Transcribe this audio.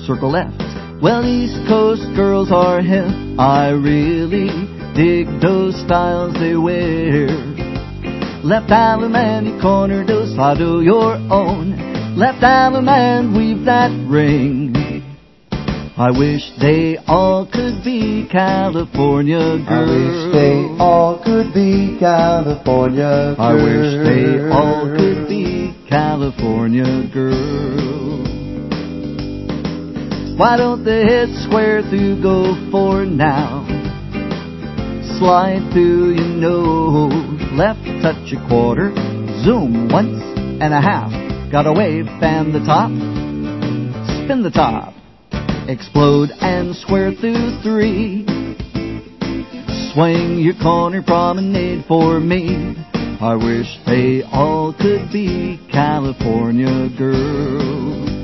circle left. Well, East Coast girls are hip. I really dig those styles they wear. Left alum and you corner do slide-o your own. Left alum and weave that ring. I wish they all could be California girls. I wish they all could be California girls. I wish they all could be California girls. Why don't they hit square through, go for now? Slide through, you know. Left touch a quarter, zoom once and a half. Got a wave, fan the top, spin the top. Explode and square through 3. Swing your corner promenade for me. I wish they all could be California girls.